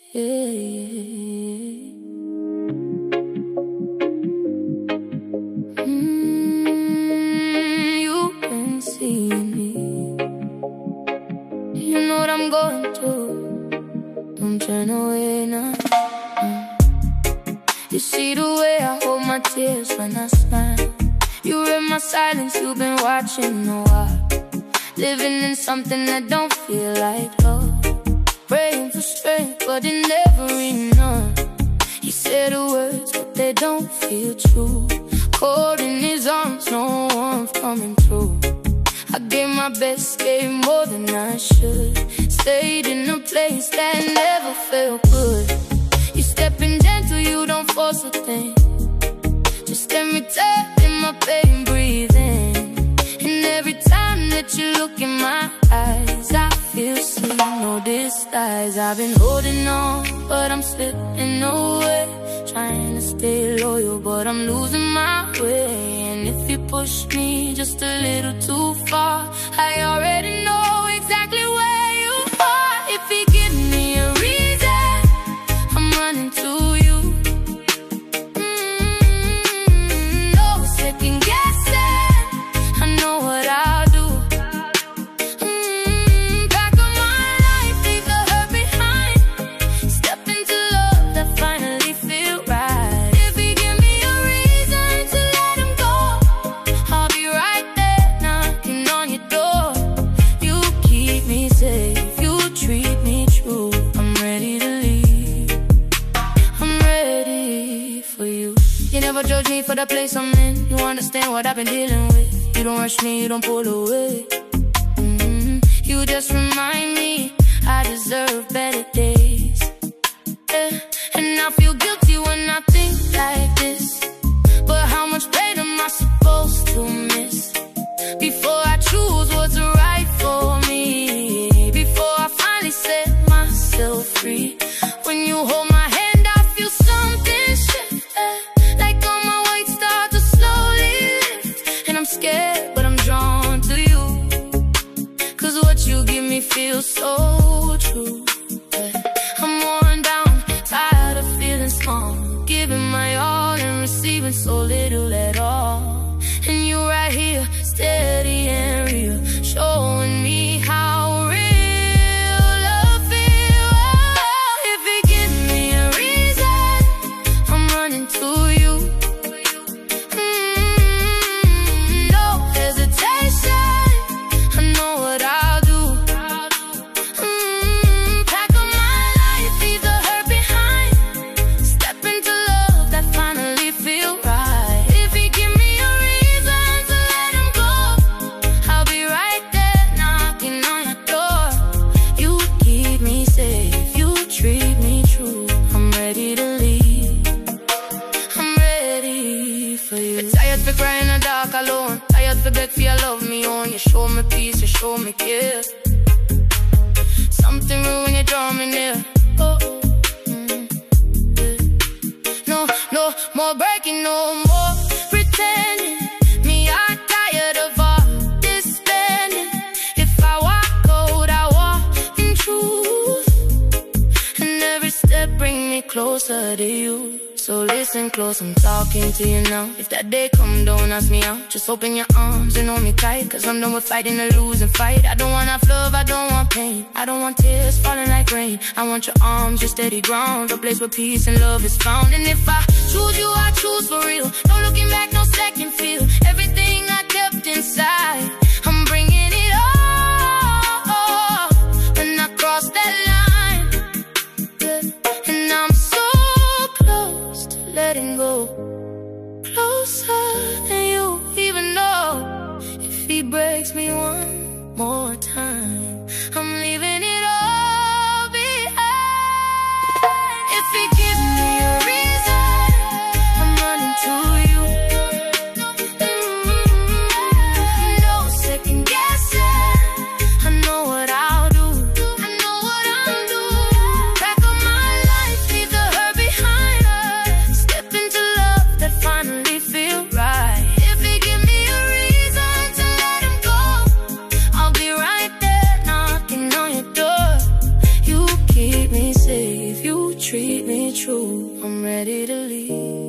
You've been seeing me. You know what I'm going through. Don't turn away now. You see the way I hold my tears when I smile. You read my silence, you've been watching a while. Living in something that don't feel like love. Praying for strength, but it never enough. He said the words, but they don't feel true. Cold in his arms, no warmth coming through. I gave my best, gave more than I should. Stayed in a place that never felt good. You stepping gentle, you don't force a thing. Just let me tell in my pain, breathe in. And every time that you look in my eyes, I feel seen, no disguise. I've been holding on, but I'm slipping away. Trying to stay loyal, but I'm losing my way. And if you push me just a little too far, I already know exactly where you are. If you give me a reason, I'm running to you. No second guessing, I know what I'll do. Pack up my life, leave the hurt behind. Step into love that finally feels right. If you give me a reason to let him go, I'll be right there knocking on your door. You keep me safe, you treat me true. I'm ready to leave, I'm ready for you. You never judge me for the place I'm in. You understand what I've been dealing with. You don't rush me, you don't pull away. You just remind me I deserve better days. And I feel guilty when I think like this. But how much pain am I supposed to miss before I choose what's right for me? Before I finally set myself free. When you hold my hand, I feel something shift. Like all my weight start to slowly lift. And I'm scared, but I'm drawn to you. Cause what you give me feels so true. I'm worn down, tired of feeling small. Giving my all and receiving so little at all. And you right here, steady and real, showing me how real love feels. If you give me a reason, I'm running to you. No hesitation, I know what I'll do. Pack up my life, leave the hurt behind. Step into love that finally feels right. If you give me a reason to let him go, I'll be right there knocking on your door. You keep me safe, you treat me true. I'm ready to leave, I'm ready for you. You're tired for crying in the dark alone. Tired for beg for your love me on. You show me peace, you show me care. Something real when you draw me near. Oh, yeah. No more breaking, no more pretending. Me, I'm tired of all this spending. If I walk cold, I walk in truth. And every step bring me closer to you. So listen close, I'm talking to you now. If that day come, don't ask me out. Just open your arms and hold me tight. Cause I'm done with fighting a losing fight. I don't want love, I don't want pain. I don't want tears falling like rain. I want your arms, your steady ground. A place where peace and love is found. And if I choose you, I choose for real. No looking back, no second feel. Everything I kept inside, I'm bringing it all. When I cross that line, yeah. And I'm so close to letting go. Closer than you even know. If he breaks me one more time, I'm leaving it all behind. If he gives me a reason, I'm running to you. No treat me true. I'm ready to leave.